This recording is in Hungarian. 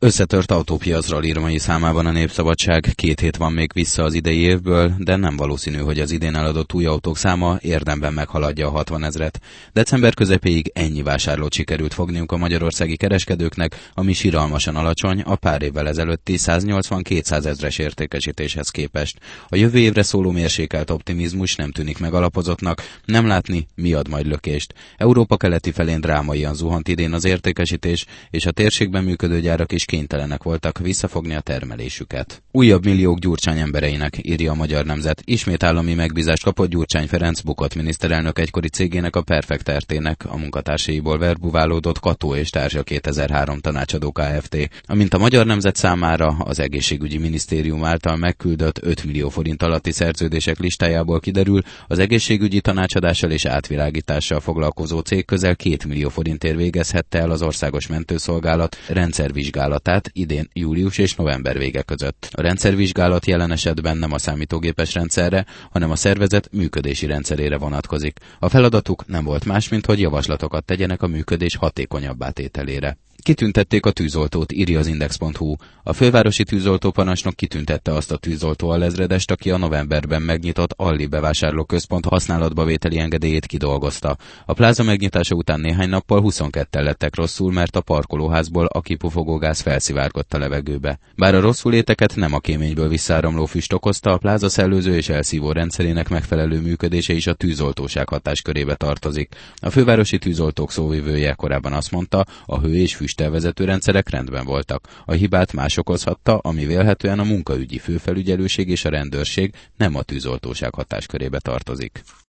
Összetört autópiacra írmai számában a Népszabadság, 2 hét van még vissza az idei évből, de nem valószínű, hogy az idén eladott új autók száma érdemben meghaladja a 60 000-et. December közepéig ennyi vásárlót sikerült fogniuk a magyarországi kereskedőknek, ami siralmasan alacsony a pár évvel ezelőtti 180-200 000-es értékesítéshez képest. A jövő évre szóló mérsékelt optimizmus nem tűnik megalapozottnak, nem látni, mi ad majd lökést. Európa keleti felén drámaian zuhant idén az értékesítés, és a térségben működő gyárak is kénytelenek voltak visszafogni a termelésüket. Újabb milliók Gyurcsány embereinek, írja a Magyar Nemzet. Ismét állami megbízást kapott Gyurcsány Ferenc, bukott miniszterelnök egykori cégének, a Perfect RT-nek, a munkatársaiból verbuválódott Kató és Társa 2003 tanácsadó Kft. Amint a Magyar Nemzet számára az egészségügyi minisztérium által megküldött 5 millió forint alatti szerződések listájából kiderül, az egészségügyi tanácsadással és átvilágítással foglalkozó cég közel 2 millió forintért végezhette el az Országos Mentőszolgálat rendszervizsgálatát idén július és november vége között. A rendszervizsgálat jelen esetben nem a számítógépes rendszerre, hanem a szervezet működési rendszerére vonatkozik. A feladatuk nem volt más, mint hogy javaslatokat tegyenek a működés hatékonyabbá tételére. Kitüntették a tűzoltót, írja az Index.hu. A fővárosi tűzoltóparancsnok kitüntette azt a tűzoltó alezredest, aki a novemberben megnyitott Alli bevásárlóközpont használatba vételi engedélyét kidolgozta. A pláza megnyitása után néhány nappal 22-en lettek rosszul, mert a parkolóházból a kipufogógáz felszivárgott a levegőbe. Bár a rosszuléteket nem a kéményből visszáramló füst okozta, a pláza szellőző és elszívó rendszerének megfelelő működése is a tűzoltóság hatáskörébe tartozik. A fővárosi tűzoltók szóvivője korábban azt mondta, a hő és füstelvezető rendszerek rendben voltak. A hibát más okozhatta, ami vélhetően a munkaügyi főfelügyelőség és a rendőrség, nem a tűzoltóság hatáskörébe tartozik.